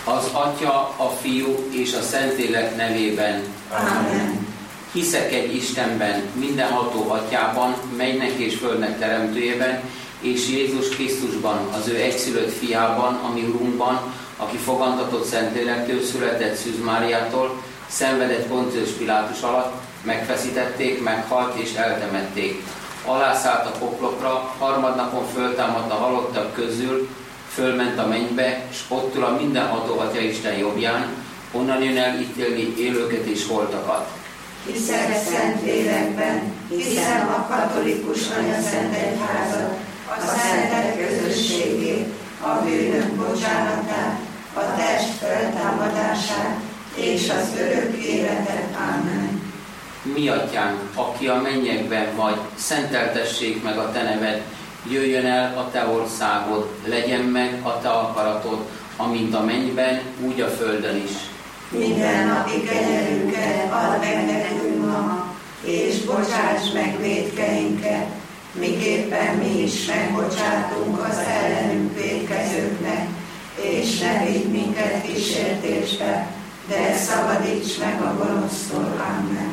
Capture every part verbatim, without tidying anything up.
Az Atya, a Fiú és a Szentlélek nevében. Amen. Hiszek egy Istenben, mindenható Atyában, mennynek és földnek teremtőjében, és Jézus Krisztusban, az ő egyszülött fiában, a mi Urunkban, aki fogantatott Szentlélektől, született Szűz Máriától, szenvedett Poncius Pilátus alatt, megfeszítették, meghalt és eltemették. Alászállt a poklokra, harmadnapon föltámadt a halottak közül, fölment a mennybe, s ott ül a mindenható Atya Isten jobbján, onnan jön el ítélni élőket és holtakat. Hiszek Szentlélekben, hiszem a katolikus anyaszent egyházat, a szentek közösségét, a bűnök bocsánatát, a test feltámadását és az örök életet. Amen. Mi Atyánk, aki a mennyekben vagy, szenteltessék meg a Te neved, jöjjön el a Te országod, legyen meg a Te akaratod, amint a mennyben, úgy a földön is. Minden napi kenyerünket add meg nekünk ma, és bocsáss meg vétkeinket, miképpen mi is megbocsátunk az ellenünk vétkezőknek, és ne vigy minket kísértésbe, de szabadíts meg a gonosztól. Amen.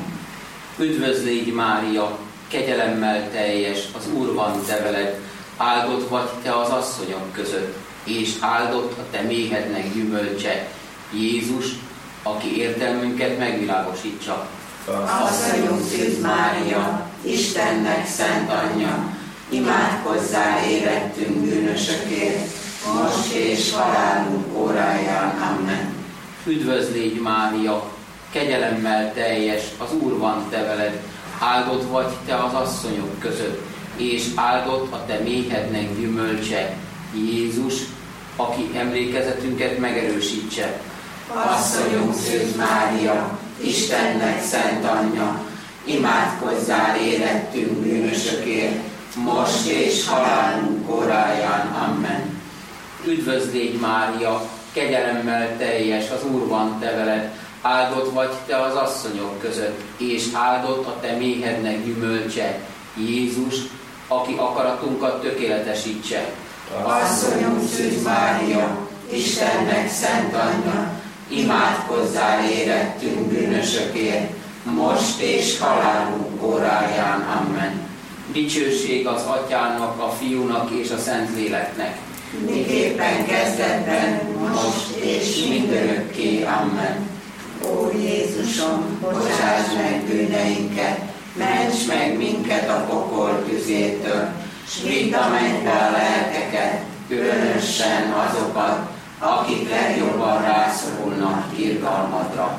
Üdvözlégy Mária, kegyelemmel teljes, az Úr van te veled, áldott vagy te az asszonyok között, és áldott a te méhednek gyümölcse, Jézus, aki értelmünket megvilágosítsa. Asszonyunk Szűz Mária, Istennek szent anyja, imádkozzál érettünk bűnösökért, most és halálunk óráján. Amen. Üdvözlégy Mária, kegyelemmel teljes, az Úr van te veled, áldott vagy te az asszonyok között, és áldott a te méhednek gyümölcse, Jézus, aki emlékezetünket megerősítse. Asszonyunk Szűz Mária, Istennek szent anyja, imádkozzál érettünk bűnösökért, most és halálunk óráján. Amen. Üdvözlégy Mária, kegyelemmel teljes, az Úr van te veled, áldott vagy te az asszonyok között, és áldott a te méhednek gyümölcse, Jézus, aki akaratunkat tökéletesítse. Asszonyunk Szűz Mária, Istennek szent anyja, imádkozzál érettünk bűnösökért, most és halálunk óráján. Amen. Dicsőség az Atyának, a Fiúnak és a Szentléleknek. Miképpen kezdetben, most és mindörökké. Amen. Ó Jézusom, bocsáss meg bűneinket, ments meg minket a pokol tüzétől, s vidd a mennybe a lelkeket, különösen azokat, akik legjobban rászorulnak irgalmadra.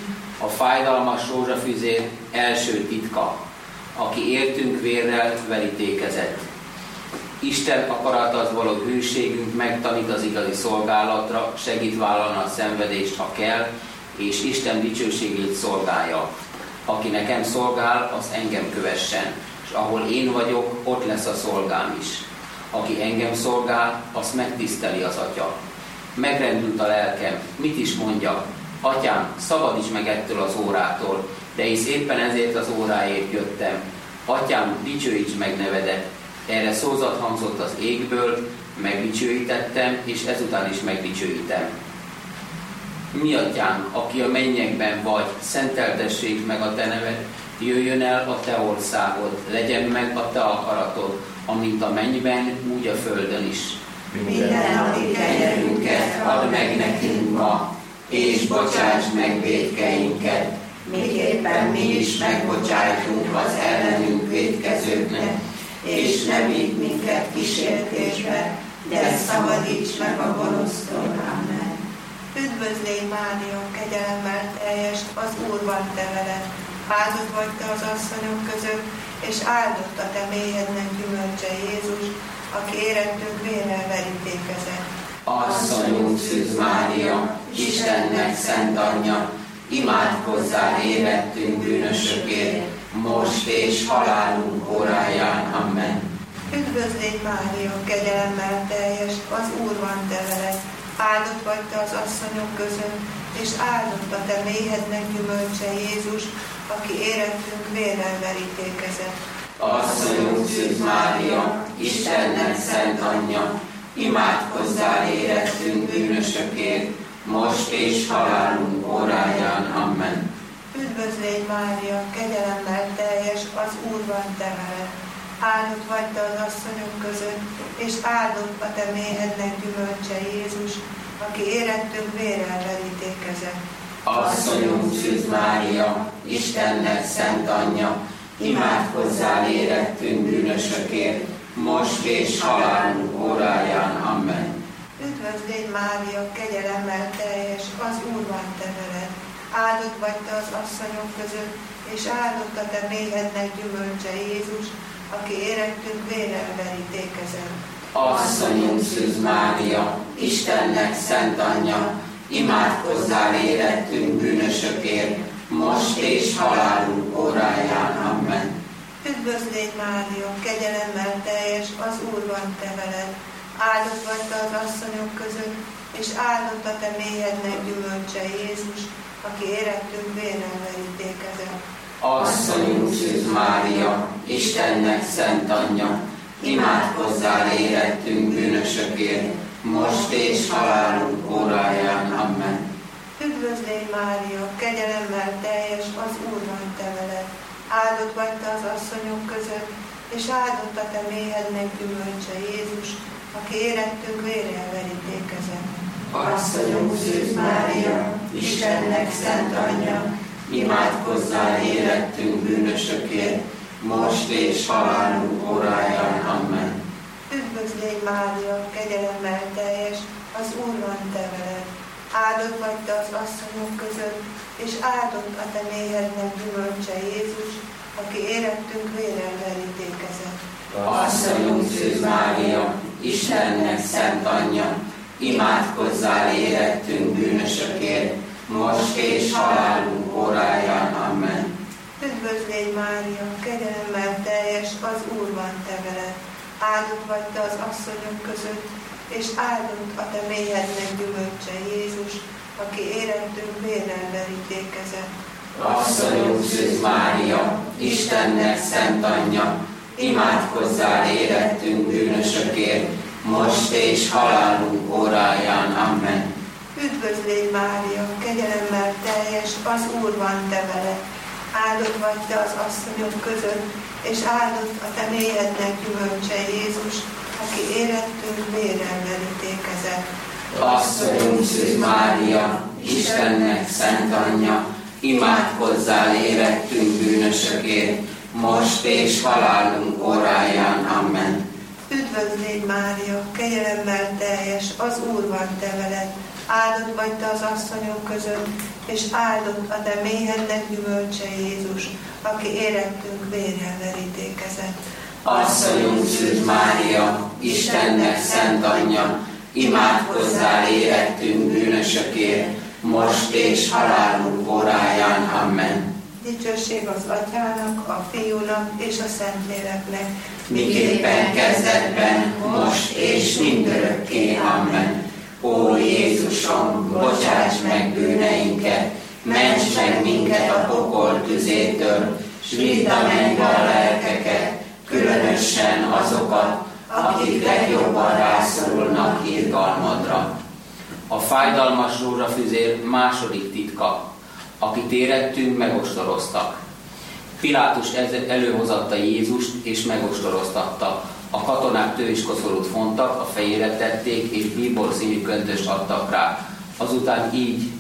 A fájdalmas rózsafüzér első titka, aki értünk vérrel verítékezett. Isten akarathoz való hűségünk megtanít az igazi szolgálatra, segít vállalni a szenvedést, ha kell, és Isten dicsőségét szolgálja. Aki nekem szolgál, az engem kövessen, és ahol én vagyok, ott lesz a szolgám is. Aki engem szolgál, azt megtiszteli az Atya. Megrendült a lelkem, mit is mondjak? Atyám, szabadíts meg ettől az órától, de hisz éppen ezért az óráért jöttem. Atyám, dicsőíts meg nevedet. Erre szózat hangzott az égből, megdicsőítettem, és ezután is megdicsőítem. Mi Atyánk, aki a mennyekben vagy, szenteltessék meg a te neved, jöjjön el a te országod, legyen meg a te akaratod, amint a mennyben, úgy a földön is. Minden napi kenyerünket add meg nekünk ma, és bocsáss meg vétkeinket, miképpen mi is megbocsájtunk az ellenünk vétkezőknek, és ne vigy minket kísértésbe, de szabadíts meg a gonosztól. Amen. Üdvözlégy Mária, kegyelemmel teljes, az Úr van te veled, áldott vagy te az asszonyok között, és áldott a te méhednek gyümölcse, Jézus, aki érettünk vérrel verítékezett. Asszonyunk Szűz Mária, Istennek szent anyja, imádkozzál érettünk bűnösökért, most és halálunk óráján. Amen. Üdvözlégy Mária, kegyelemmel teljes, az Úr van te veled, áldott vagy te az asszonyok között, és áldott a te méhednek gyümölcse, Jézus, aki érettünk vérrel verítékezett. Asszonyunk Szűz Mária, Istennek szent anyja, imádkozzál érettünk bűnösökért, most és halálunk óráján. Amen. Üdvözlégy Mária, kegyelemmel teljes, az Úr van te veled. Áldott vagy te az asszonyok között, és áldott a te méhednek gyümölcse Jézus, aki érettünk vérrel verítékezett. Asszonyunk Szűz Mária, Istennek szent anyja, imádkozzál érettünk bűnösökért, most és halálunk óráján. Amen. Üdvözlégy Mária, kegyelemmel teljes, az Úr van te veled. Áldott vagy te az asszonyok között, és áldott a te méhednek gyümölcse Jézus, aki érettünk vérrel verítékezett. Asszonyunk Szűz Mária, Istennek szent anyja, imádkozzál érettünk bűnösökért, most és halálunk óráján. Amen. Üdvözlégy Mária, kegyelemmel teljes, az Úr van te veled. Áldott vagy te az asszonyok között, és áldott a te méhednek gyümölcse Jézus, aki érettünk vérrel verítékezett. Asszonyunk Szűz Mária, Istennek szent anyja, imádkozzál érettünk bűnösökért, most és halálunk óráján. Amen. Üdvözlégy Mária, kegyelemmel teljes, az Úr van te veled. Áldott vagy te az asszonyok között, és áldott a te méhednek gyümölcse Jézus, aki érettünk vérrel verítékezett. Asszonyunk Szűz Mária, Istennek szent anyja, imádkozzál érettünk bűnösökért, most és halálunk óráján. Amen. Üdvözlégy Mária, kegyelemmel teljes, az Úr van te veled. Áldott vagy te az asszonyok között, és áldott a te méhednek gyümölcse Jézus, aki érettünk vérrel verítékezett. Asszonyunk Szűz Mária, Istennek szent anyja, imádkozzál érettünk bűnösökért, most és halálunk óráján. Amen. Üdvözlégy Mária, kegyelemmel teljes, az Úr van te veled. Áldott vagy te az asszonyok között, és áldott a te méhednek gyümölcse Jézus, aki érettünk vérrel verítékezett. Asszonyunk Szűz Mária, Istennek szent anyja, imádkozzál érettünk bűnösökért, most és halálunk óráján. Amen. Üdvözlégy Mária, kegyelemmel teljes, az Úr van te veled. Áldott vagy te az asszonyok között, és áldott a te méhednek gyümölcse Jézus, aki érettünk vérrel verítékezett. Asszonyunk Szűz Mária, Istennek szent anyja, imádkozzál érettünk bűnösökért, most és halálunk óráján. Amen. Üdvözlégy Mária, kegyelemmel teljes, az Úr van te veled. Áldott vagy te az asszonyok között, és áldott a te méhednek gyümölcse Jézus, aki érettünk vérrel verítékezett. Asszonyunk Szűz Mária, Istennek szent anyja, imádkozzál érettünk bűnösökért, most és halálunk óráján. Amen. Dicsőség az Atyának, a Fiúnak és a Szentléleknek, miképpen kezdetben, most és mindörökké. Amen. Ó Jézusom, bocsáss meg bűneinket, ments meg minket a pokol tüzétől, s vidd a mennybe a lelkeket, különösen azokat, akik legjobban rászorulnak irgalmadra. A fájdalmas rózsafüzér második titka, akit érettünk, megostoroztak. Pilátus előhozatta Jézust és megostoroztatta. A katonák tőiskoszorút fontak, a fejére tették, és bíbor színű köntöst adtak rá. Azután így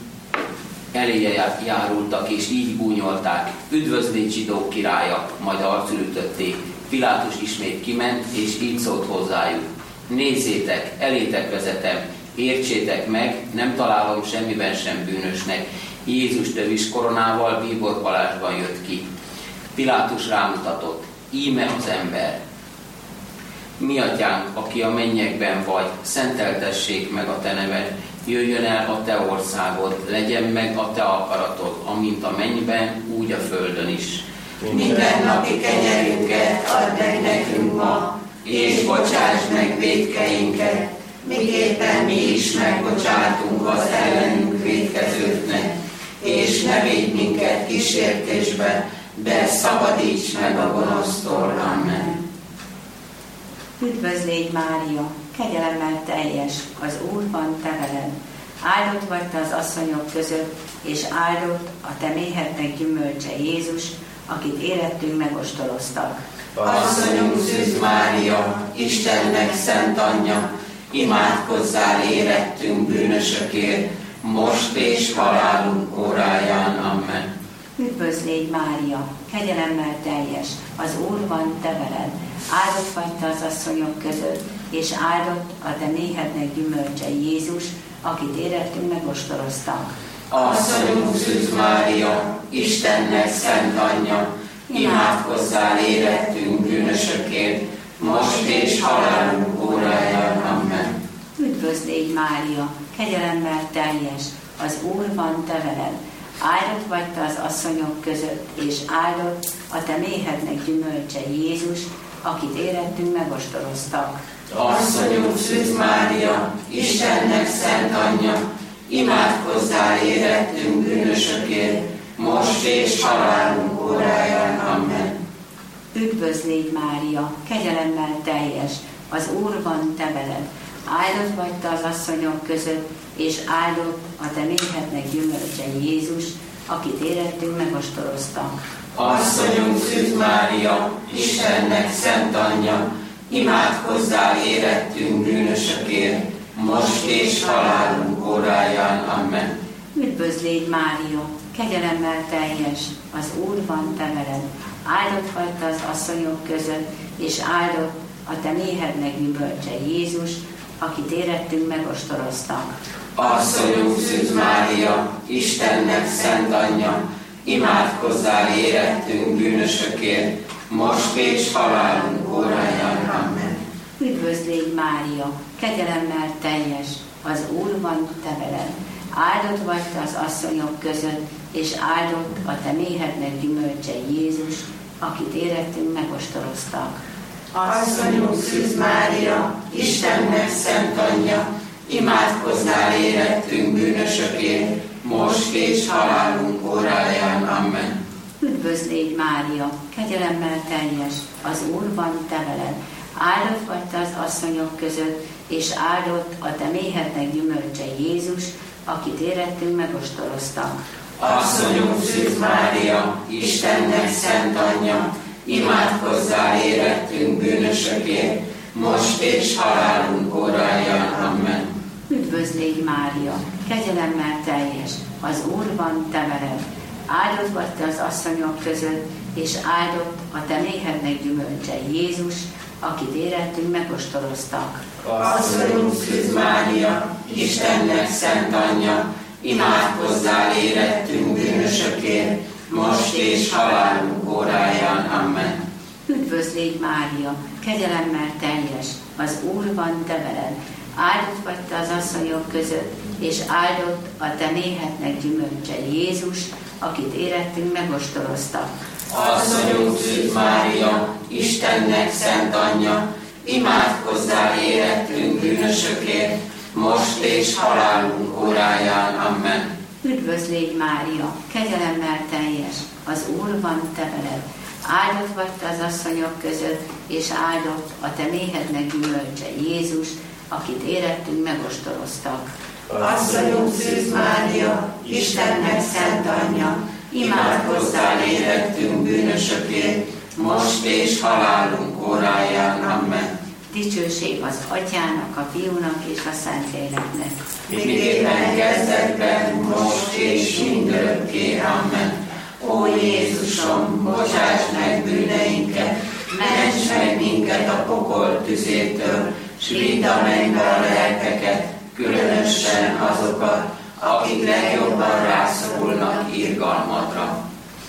eléje járultak, és így gúnyolták: üdvözlégy zsidók királya, majd arcul ütötték. Pilátus ismét kiment, és így szólt hozzájuk: nézzétek, elétek vezetem, értsétek meg, nem találom semmiben sem bűnösnek. Jézus tövis koronával, bíborpalásban jött ki. Pilátus rámutatott: íme az ember. Mi atyánk, aki a mennyekben vagy, szenteltessék meg a te neved, jöjjön el a te országod, legyen meg a te akaratod, amint a mennyben, úgy a földön is. Minden napi kenyerünket add meg nekünk ma, és bocsáss meg vétkeinket, miképpen mi is megbocsátunk az ellenünk vétkezőknek, és ne védj minket kísértésbe, de szabadíts meg a gonosztól. Amen. Üdvözlégy Mária, kegyelemmel teljes, az Úr van te veled. Áldott vagy te az asszonyok között, és áldott a te méhednek gyümölcse Jézus, akit érettünk megostoloztak. Asszonyunk Szűz Mária, Istennek szent anyja, imádkozzál érettünk bűnösökért, most és halálunk óráján. Amen. Üdvözl légy Mária, kegyelemmel teljes, az Úr van te veled. Áldott vagy te az asszonyok között, és áldott a te méhednek gyümölcse Jézus, akit érettünk megostoroztak. Asszonyunk Szűz Mária, Istennek szent anyja, imádkozzál érettünk bűnösökért, most és halálunk óráján. Amen. Üdvözl légy Mária, kegyelemmel teljes, az Úr van te veled. Áldott vagy te az asszonyok között, és áldott a te méhednek gyümölcse Jézus, akit érettünk megostoroztak. Asszonyunk Szűz Mária, Istennek szent anyja, imádkozzál érettünk bűnösökért, most és halálunk óráján. Amen. Üdvözl légy Mária, kegyelemmel teljes, az Úr van te veled. Áldott vagy te az asszonyok között, és áldott a te méhednek gyümölcse Jézus, akit érettünk megostoroztak. Asszonyunk Szűz Mária, Istennek szent anyja, imádkozzál érettünk bűnösökért, most és halálunk óráján. Amen. Üdvözl légy Mária, kegyelemmel teljes, az Úr van te veled. Áldott vagy te az asszonyok között, és áldott a te méhednek gyümölcse Jézus, akit érettünk megostoroztak. Asszonyunk Szűz Mária, Istennek szent anyja, imádkozzál érettünk bűnösökért, most és halálunk óráján. Amen. Üdvözl légy Mária, kegyelemmel teljes, az Úr van te veled. Áldott vagy te az asszonyok között, és áldott a te méhednek gyümölcse Jézus, akit érettünk megostoroztak. Asszonyunk Szűz Mária, Istennek szent anyja, imádkozzál érettünk bűnösökért, most és halálunk óráján. Amen. Üdvözl légy Mária, kegyelemmel teljes, az Úr van te veled. Áldott vagy te az asszonyok között, és áldott a te méhednek gyümölcse Jézus, akit érettünk megostoroztak. Asszonyunk Szűz Mária, Istennek szent anyja, imádkozzál érettünk bűnösökért, most és halálunk óráján. Amen. Üdvözl légy Mária, kegyelemmel teljes, az Úr van te veled. Áldott vagy te az asszonyok között, és áldott a te méhednek gyümölcse Jézus, akit érettünk megostoroztak. Asszonyunk Szűz Mária, Istennek szent anyja, imádkozzál érettünk bűnösökért, most és halálunk óráján. Amen. Üdvözl légy Mária, kegyelemmel teljes, az Úr van te veled. Áldott vagy te az asszonyok között, és áldott a te méhednek gyümölcse Jézus, akit érettünk megostoroztak. Asszonyunk Szűz Mária, Istennek szent anyja, imádkozzál érettünk bűnösökért, most és halálunk óráján. Amen. Üdvözl légy Mária, kegyelemmel teljes, az Úr van te veled. Áldott vagy te az asszonyok között, és áldott a te méhednek gyümölcse Jézus, akit érettünk megostoroztak. Asszonyunk Szűz Mária, Istennek szent anyja, imádkozzál érettünk bűnösökért, most és halálunk óráján. Amen. Dicsőség az Atyának, a Fiúnak és a Szentléleknek. Miképpen kezdetben, most és mindörökké. Amen. Ó Jézusom, bocsáss meg bűneinket, ments meg minket a pokol tüzétől, s vidd a mennybe a lelkeket, különösen azokat, akik legjobban rászorulnak irgalmadra.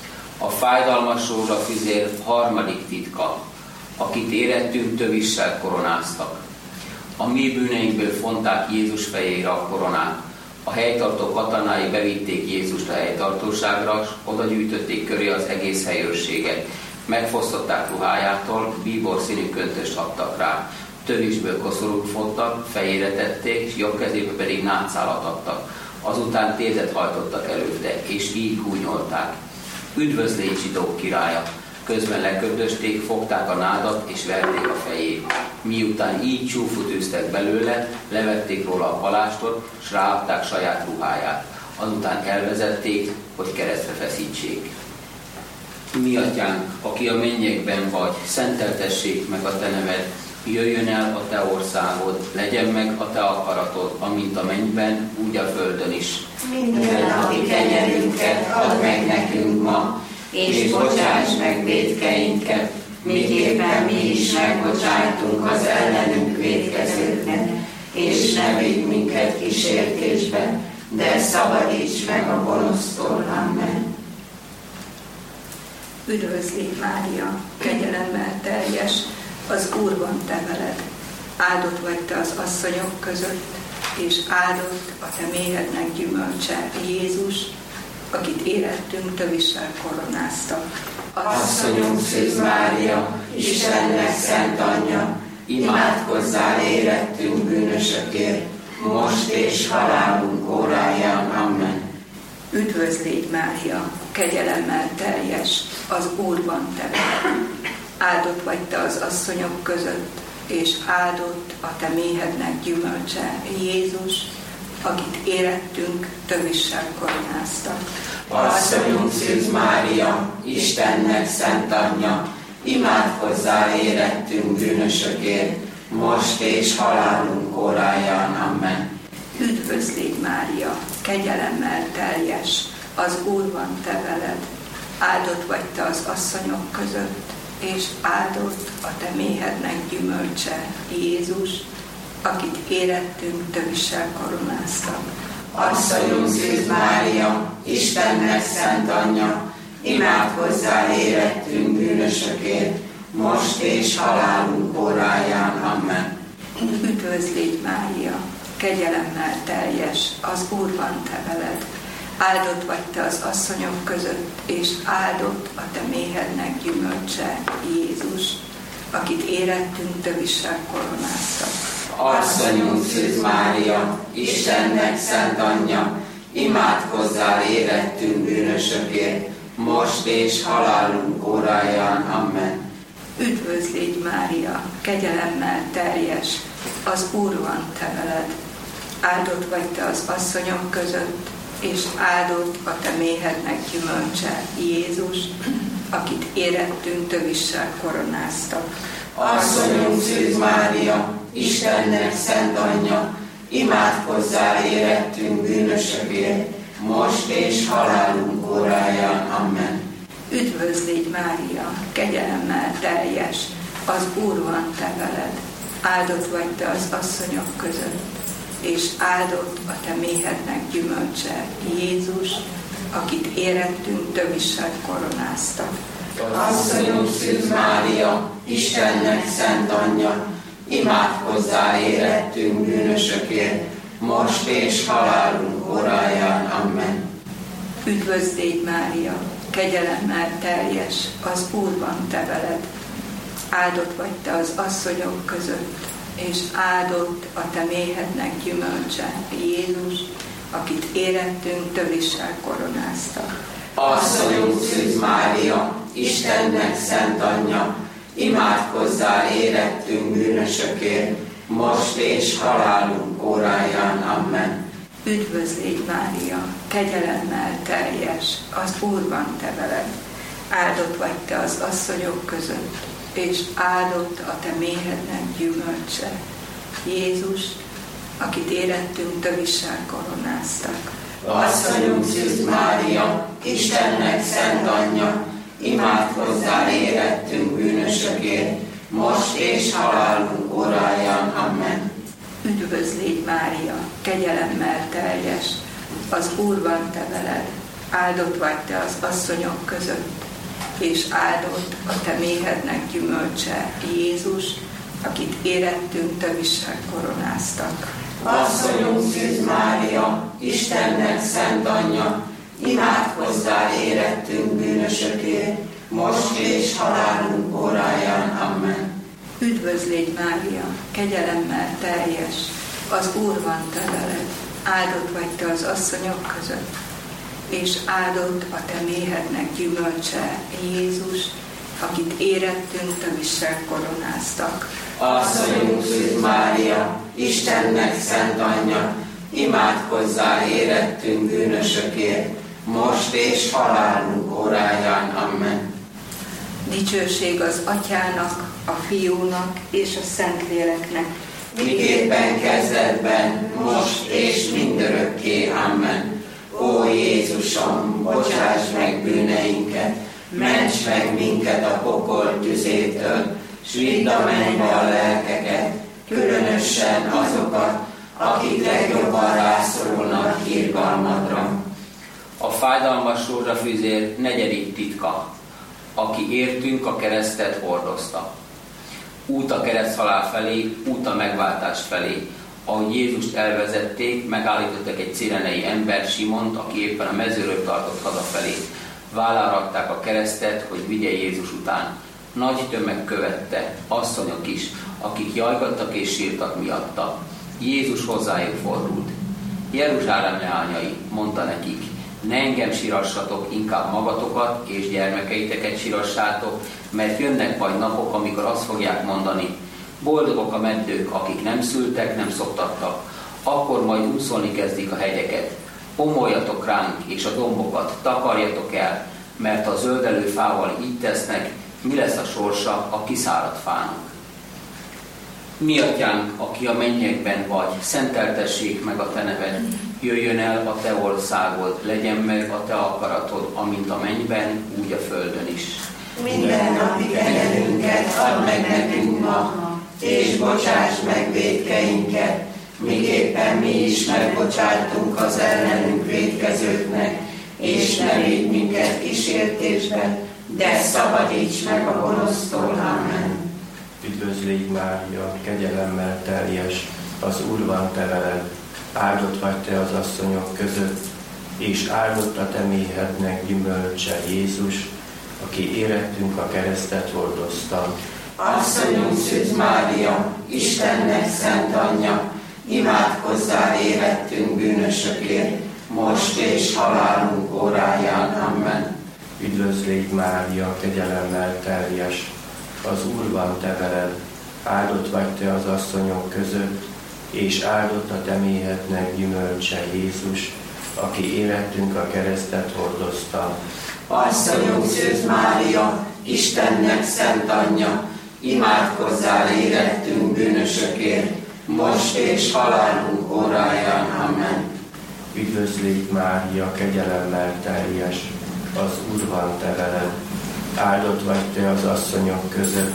A fájdalmas rózsafüzér harmadik titka, akit érettünk tövissel koronáztak. A mi bűneinkből fonták Jézus fejére a koronát. A helytartó katonái bevitték Jézust a helytartóságra, s oda gyűjtötték köré az egész helyőrséget. Megfosztották ruhájától, bíbor színű köntöst adtak rá. Tövisből koszorút fogtak, fejére tették, és jobb kezébe pedig nátszálat adtak. Azután tézet hajtottak előtte, és így húnyolták. Üdvözlégy zsidók királya! közben lekördösték, fogták a nádat és verték a fejét. Miután így csúfot űztek belőle, levették róla a palástort, s ráadták saját ruháját. Azután elvezették, hogy keresztre feszítsék. Mi atyánk, aki a mennyekben vagy, szenteltessék meg a te neved, jöjjön el a te országod, legyen meg a te akaratod, amint a mennyben, úgy a földön is. Minden napi kenyerünket add meg nekünk ma, és bocsáss meg vétkeinket, miképpen mi is megbocsájtunk az ellenünk vétkezőknek, és ne vigy minket kísértésbe, de szabadíts meg a gonosztól. Amen. Üdvözl légy, Mária, kegyelemmel teljes, az Úr van te veled. Áldott vagy te az asszonyok között, és áldott a te méhednek gyümölcse, Jézus, akit érettünk tövissel koronáztak. Asszonyunk Szűz Mária, Istennek szent anyja, imádkozzál érettünk bűnösökért, most és halálunk óráján. Amen. Üdvözl légy, Mária, kegyelemmel teljes, az Úr van te veled. Áldott vagy te az asszonyok között, és áldott a te méhednek gyümölcse, Jézus, akit érettünk tövissel koronáztak. Asszonyunk Szűz Mária, Istennek szent anyja, imádkozzál érettünk bűnösökért, most és halálunk óráján. Amen. Üdvözl légy, Mária, kegyelemmel teljes, az Úr van te veled. Áldott vagy te az asszonyok között, és áldott a te méhednek gyümölcse, Jézus, akit érettünk tövissel koronáztak. Asszonyunk Szűz Mária, Istennek szent anyja, imádkozzál érettünk bűnösökért, most és halálunk óráján. Amen. Üdvözl légy, Mária, kegyelemmel teljes, az Úr van te veled. Áldott vagy te az asszonyok között, és áldott a te méhednek gyümölcse, Jézus, akit érettünk tövissel koronáztak. Asszonyunk Szűz Mária, Istennek szent anyja, imádkozzál érettünk bűnösökért, most és halálunk óráján. Amen. Üdvözl légy, Mária, kegyelemmel teljes, az Úr van te veled. Áldott vagy te az asszonyok között, és áldott a te méhednek gyümölcse, Jézus, akit érettünk tövissel koronáztak. Asszonyunk Szűz Mária, Istennek szent anyja, imádkozzál érettünk bűnösökért, most és halálunk óráján. Amen. Üdvözl légy, Mária, kegyelemmel teljes, az Úr van te veled. Áldott vagy te az asszonyok között, és áldott a te méhednek gyümölcse, Jézus, akit érettünk tövissel koronáztak. Asszonyunk Szűz Mária, Istennek szent anyja, imádkozzál érettünk bűnösökért, most és halálunk óráján. Amen. Üdvözl légy, Mária, kegyelemmel teljes, az Úr van te veled. Áldott vagy te az asszonyok között, és áldott a te méhednek gyümölcse, Jézus, akit érettünk tövissel koronáztak. Asszonyunk Szűz Mária, Istennek szent anyja, imádkozzál érettünk bűnösökért, most és halálunk óráján. Amen. Üdvözl légy, Mária, kegyelemmel teljes, az Úr van te veled. Áldott vagy te az asszonyok között, és áldott a te méhednek gyümölcse, Jézus, akit érettünk tövissel koronáztak. Asszonyunk Szűz Mária, Istennek szent anyja, imádkozzál érettünk bűnösökért, most és halálunk óráján. Amen. Üdvözl légy, Mária, kegyelemmel teljes, az Úr van te veled. Áldott vagy te az asszonyok között, és áldott a te méhednek gyümölcse, Jézus, akit érettünk tövissel koronáztak. Asszonyunk Szűz Mária, Istennek szent anyja, imádkozzál érettünk bűnösökért, most és halálunk óráján. Amen. Üdvözl légy, Mária, kegyelemmel teljes, az Úr van te veled. Áldott vagy te az asszonyok között, és áldott a te méhednek gyümölcse, Jézus, akit érettünk tövissel koronáztak. Asszonyunk Szűz Mária, Istennek szent anyja, imádkozzál érettünk bűnösökért, most és halálunk óráján. Amen. Dicsőség az Atyának, a Fiúnak és a Szentléleknek, miképpen kezdetben, most és mindörökké. Amen. Ó Jézusom, bocsáss meg bűneinket, ments meg minket a pokol tüzétől, s vidd a mennybe a lelkeket, különösen azokat, akik legjobban rászorulnak irgalmadra. A fájdalmas rózsafűzér negyedik titka, aki értünk a keresztet hordozta. Út a kereszthalál felé, út a megváltás felé. Ahogy Jézust elvezették, megállítottak egy cirenei ember, Simont, aki éppen a mezőről tartott hazafelé. Vállára adták a keresztet, hogy vigye Jézus után. Nagy tömeg követte, asszonyok is, akik jajgattak és sírtak miatta. Jézus hozzájuk fordult. Jeruzsálem leányai, mondta nekik, ne engem sírassatok, inkább magatokat és gyermekeiteket sírassátok, mert jönnek majd napok, amikor azt fogják mondani, boldogok a meddők, akik nem szültek, nem szoptattak. Akkor majd úszolni kezdik a hegyeket. Omoljatok ránk, és a dombokat takarjatok el, mert a zöldelő fával így tesznek, mi lesz a sorsa a kiszáradt fának. Mi atyánk, aki a mennyekben vagy, szenteltessék meg a te neved, jöjjön el a te országod, legyen meg a te akaratod, amint a mennyben, úgy a földön is. Minden napi kenyerünket add meg nekünk ma, és bocsáss meg vétkeinket, miképpen mi is megbocsátunk az ellenünk vétkezőknek, és ne vigy minket kísértésbe, de szabadíts meg a gonosztól. Amen. Üdvözlégy Mária, kegyelemmel teljes, az Úr van te veled, áldott vagy te az asszonyok között, és áldott a te méhednek gyümölcse Jézus, aki érettünk a keresztet hordozta. Asszonyunk Szűz Mária, Istennek szent anyja, imádkozzál érettünk bűnösökért, most és halálunk óráján. Amen. Üdvözlégy Mária, kegyelemmel teljes, az Úr van te veled, áldott vagy te az asszonyok között, és áldott a te méhednek gyümölcse Jézus, aki érettünk a keresztet hordozta. Asszonyunk Szűz Mária, Istennek szent anyja, imádkozzál érettünk bűnösökért, most és halálunk óráján. Amen. Üdvözlégy Mária, kegyelemmel teljes, az Úr van te veled, áldott vagy te az asszonyok között,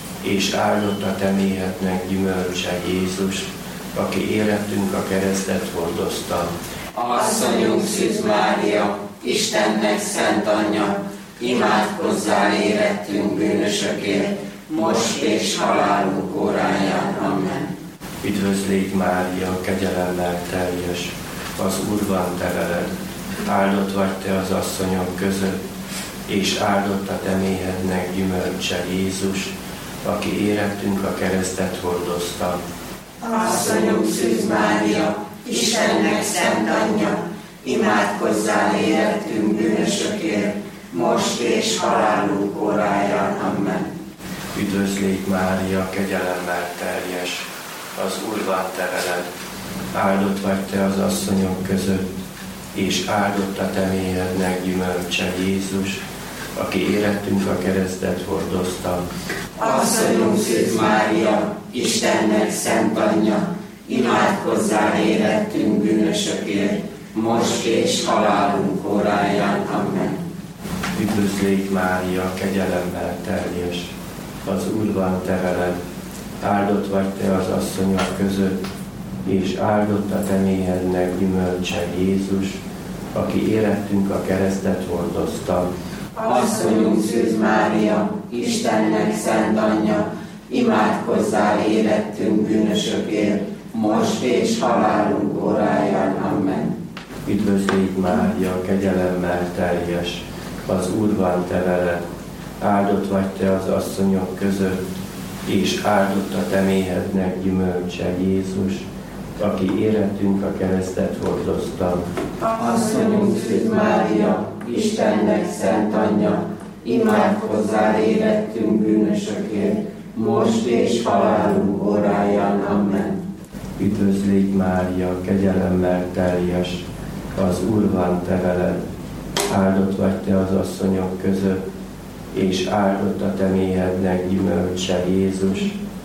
és áldott a te méhednek gyümölcse Jézus, aki érettünk a keresztet hordozta. Asszonyunk Szűz Mária, Istennek szent anyja, imádkozzál érettünk bűnösökért, most és halálunk óráján. Amen. Üdvözlégy Mária, kegyelemmel teljes, az Úr van te veled, áldott vagy te az asszonyok között, és áldott a te méhednek gyümölcse Jézus, aki érettünk a keresztet hordozta. Asszonyunk Szűz Mária, Istennek szent anyja, imádkozzál érettünk bűnösökért, most és halálunk óráján. Amen. Üdvözlégy Mária, kegyelemmel teljes, az Úr van te veled, áldott vagy te az asszonyok között, és áldott a te méhednek gyümölcse Jézus, aki érettünk a keresztet hordozta. Asszonyunk Szűz Mária, Istennek szent anyja, imádkozzál érettünk bűnösökért, most és halálunk óráján. Amen. Üdvözlégy Mária, kegyelemmel teljes, az Úr van te veled, áldott vagy te az asszonyok között, és áldott a te méhednek gyümölcse Jézus, aki érettünk a keresztet hordozta. Asszonyunk Szűz Mária, Istennek szent anyja, imádkozzál érettünk bűnösökért, most és halálunk óráján. Amen. Üdvözlégy Mária, kegyelemmel teljes, az Úr van te veled, áldott vagy te az asszonyok között, és áldott a te méhednek gyümölcse Jézus, aki érettünk a keresztet hordozta. Asszonyunk Szűz Mária, Istennek szent anyja, imádkozzál érettünk bűnösökért, most és halálunk óráján. Amen. Üdvözl légy Mária, kegyelemmel teljes, az Úr van te veled, áldott vagy te az asszonyok között, és áldott a te méhednek gyümölcse Jézus,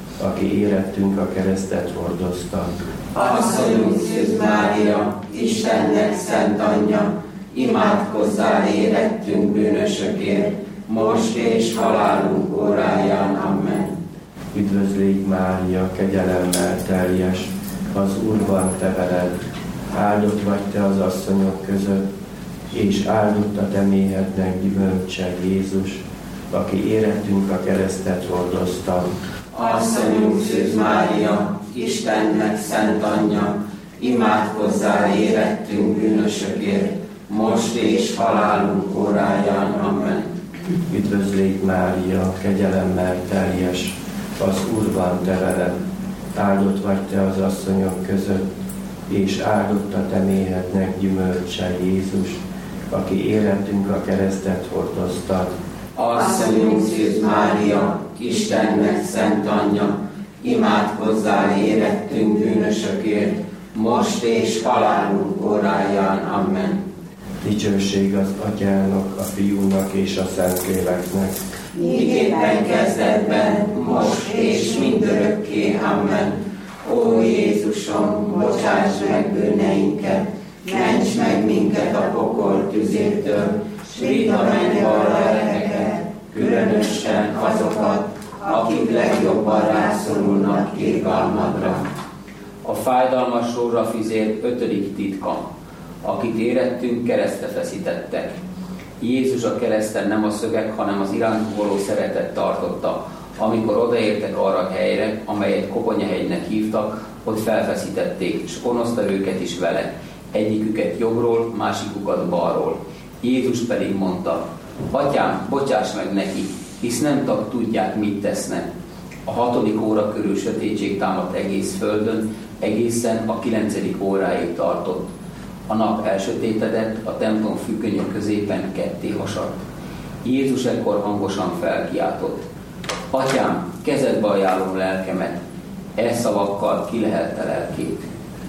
aki érettünk a keresztet hordozta. Asszonyunk Szűz Mária, Istennek szent anyja, imádkozzál érettünk bűnösökért, most és halálunk óráján. Amen. Üdvözl légy Mária, kegyelemmel teljes, az Úr van te veled, áldott vagy te az asszonyok között, és áldott a te méhednek gyümölcse Jézus, aki érettünk a keresztet hordozta. Asszonyunk Szűz Mária, Istennek szent anyja, imádkozzál érettünk bűnösökért, most és halálunk óráján. Amen. Üdvözl légy Mária, kegyelemmel teljes, az Úr van te veled, áldott vagy te az asszonyok között, és áldott a te méhednek gyümölcse Jézus, aki érettünk a keresztet hordozta. Asszonyunk Szűz Mária, Istennek szent anyja, imádkozzál érettünk bűnösökért, most és halálunk óráján. Amen. Dicsőség az Atyának, a Fiúnak és a Szentléleknek. Miképpen kezdetben, most és mindörökké. Amen. Ó Jézusom, bocsáss meg bűneinket, ments meg minket a pokol tüzétől, s vidd a mennybe a lelkeket, különösen azokat, akik legjobban rászorulnak irgalmadra. A fájdalmas rózsafizér ötödik titka, akit érettünk, keresztre feszítettek. Jézus a kereszten nem a szögek, hanem az irántuk való szeretet tartotta. Amikor odaértek arra a helyre, amelyet Koponyahegynek hívtak, ott felfeszítették, és gonoszta őket is vele, egyiküket jobbról, másikukat balról. Jézus pedig mondta: Atyám, bocsáss meg neki, hisz nem tudják, mit tesznek. A hatodik óra körül sötétség támadt egész földön, egészen a kilencedik óráig tartott. A nap elsötétedett, a templom függönyök középen ketté hasadt. Jézus ekkor hangosan felkiáltott: Atyám, kezedbe ajánlom lelkemet. E szavakkal kilehelte lelkét.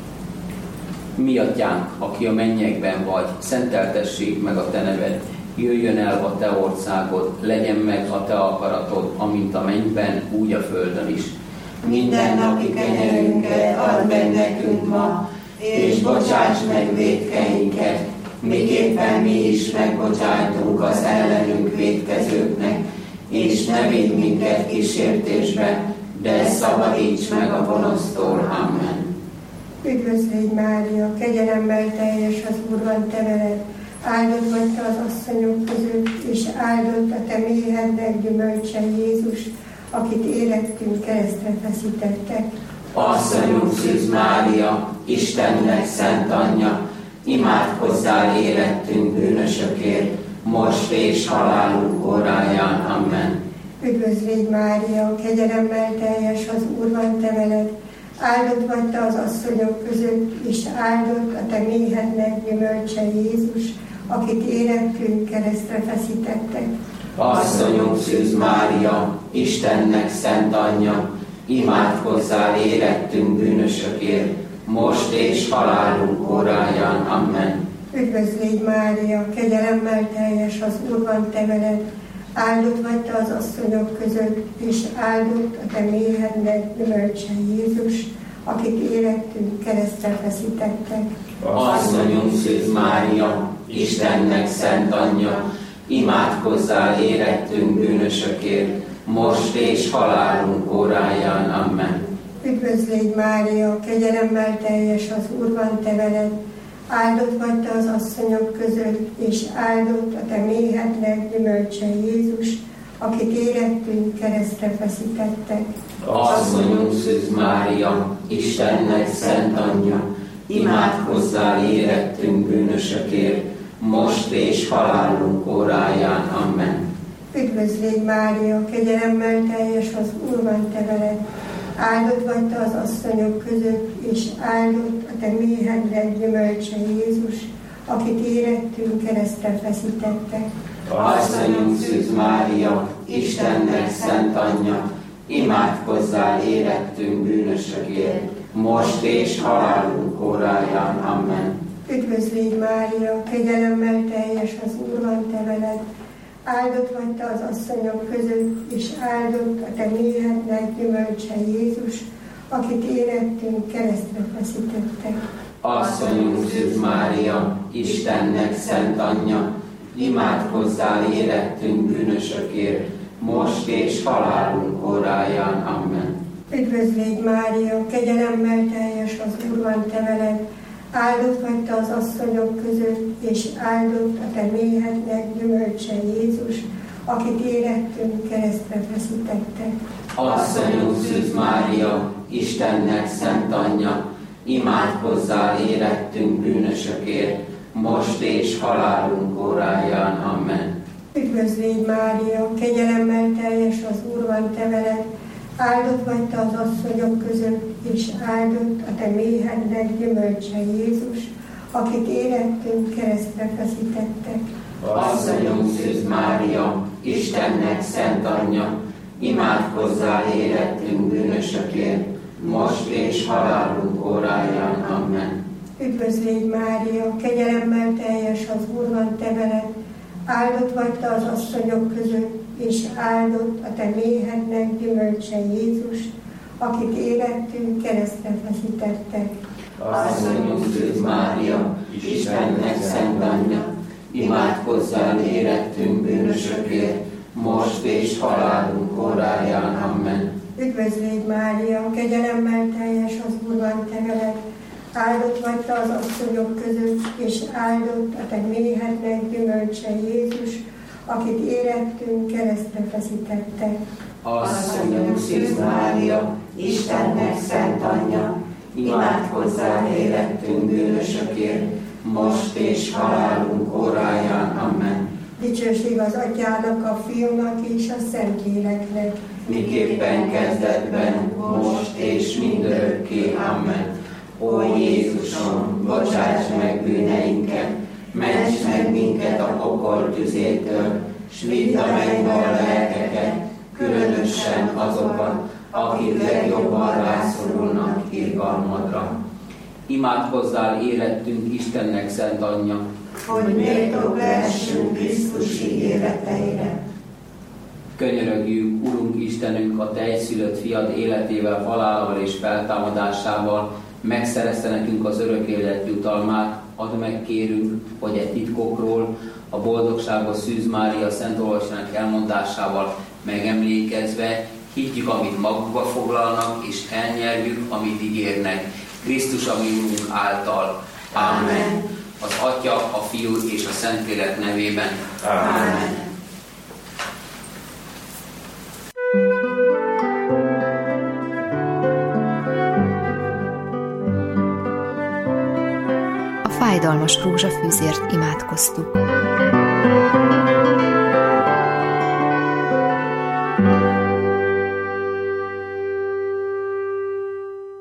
Mi atyánk, aki a mennyekben vagy, szenteltessék meg a te neved, jöjjön el a te országod, legyen meg a te akaratod, amint a mennyben, úgy a földön is. Minden napi kenyerünket add meg nekünk ma, és bocsáss meg vétkeinket, miképpen mi is megbocsájtunk az ellenünk vétkezőknek, és ne vigy minket kísértésbe, de szabadíts meg a gonosztól. Amen. Üdvözl légy Mária, kegyelemmel teljes, az Úr van te veled, áldott vagy te az asszonyok között, és áldott a te méhednek gyümölcse Jézus, akit érettünk keresztre feszítettek. Asszonyunk Szűz Mária, Istennek szent anyja, imádkozzál érettünk bűnösökért, most és halálunk óráján. Amen. Üdvözl légy Mária, kegyelemmel teljes, az Úr van te veled, áldott vagy te az asszonyok között, és áldott a te méhednek gyümölcse Jézus, akit érettünk keresztre feszítettek. Asszonyunk Szűz Mária, Istennek szent anyja, imádkozzál érettünk bűnösökért, most és halálunk óráján. Amen. Üdvözl légy Mária, kegyelemmel teljes, az Úr van te veled, áldott vagy te az asszonyok között, és áldott a te méhednek gyümölcse Jézus, akit érettünk keresztre feszítettek. Asszonyunk Szűz Mária, Istennek szent anyja, imádkozzál érettünk bűnösökért, most és halálunk óráján. Amen. Üdvözl légy Mária, kegyelemmel teljes, az Úr van te veled, áldott vagy te az asszonyok között, és áldott a te méhednek gyümölcse Jézus, akit érettünk keresztre feszítettek. Asszonyunk Szűz Mária, Istennek szent anyja, imádkozzál érettünk bűnösökért, most és halálunk óráján. Amen. Üdvözl légy Mária, kegyelemmel teljes, az Úr van te veled, áldott vagy te az asszonyok között, és áldott a te méhednek gyümölcse Jézus, akit érettünk keresztre feszítettek. Asszonyunk Szűz Mária, Istennek szent anyja, imádkozzál érettünk bűnösökért, most és halálunk óráján. Amen. Üdvözl légy Mária, kegyelemmel teljes, az Úr van te veled. Áldott vagy te az asszonyok között, és áldott a te méhednek gyümölcse Jézus, akit érettünk keresztre feszítettek. Asszonyunk Szűz Mária, Istennek szent anyja, imádkozzál érettünk bűnösökért, most és halálunk óráján. Amen. Üdvözl légy Mária, kegyelemmel teljes, az Úr van te veled. Áldott vagy te az asszonyok között, és áldott a te méhednek gyümölcse Jézus, akit érettünk keresztre feszítettek. Asszonyunk Szűz Mária, Istennek szent anyja, imádkozzál érettünk bűnösökért, most és halálunk óráján. Amen. Üdvözl légy Mária, kegyelemmel teljes, az Úr van te veled. Áldott vagy te az asszonyok között, és áldott a te méhednek gyümölcse Jézus, akit érettünk keresztre feszítettek. Asszonyunk Szűz Mária, Istennek szent anyja, imádkozzál érettünk bűnösökért, most és halálunk óráján. Amen. Üdvözl légy Mária, kegyelemmel teljes, az Úr van te veled. Áldott vagy te az asszonyok között, és áldott a te méhednek gyümölcse Jézus, akit érettünk keresztre feszítettek. Asszonyunk Szűz Mária, Istennek szent anyja, imádkozzál érettünk bűnösökért, most és halálunk óráján. Amen. Üdvözl légy Mária, kegyelemmel teljes, az Úr van te veled. Áldott vagy te az asszonyok között, és áldott a te méhednek gyümölcse Jézus, akit érettünk keresztre feszítettek. Asszonyunk Szűz Mária, Istennek szent anyja, imádkozzál érettünk bűnösökért, most és halálunk óráján. Amen. Dicsőség az Atyának, a Fiúnak és a Szentléleknek. Miképpen kezdetben, most és mindörökké. Amen. Ó Jézusom, bocsáss meg bűneinket, ments meg minket a pokol tüzétől, s vidd a mennybe a lelkeket, különösen azokat, akik legjobban rászorulnak irgalmadra. Imádkozzál érettünk Istennek szent anyja, hogy méltók lehessünk Krisztus ígéreteire. Könyörögjük, Urunk Istenünk, a te egyszülött fiad életével, halálával és feltámadásával megszerezte nekünk az örök élet jutalmát. Add meg, kérünk, hogy e titkokról a boldogságos Szűz Mária szent olvasásának elmondásával megemlékezve higgyük, amit magukba foglalnak, és elnyerjük, amit ígérnek. Krisztus a mi Urunk által. Ámen. Az Atya, a Fiú és a Szentlélek nevében. Ámen. A fájdalmas rózsafűzért imádkoztuk.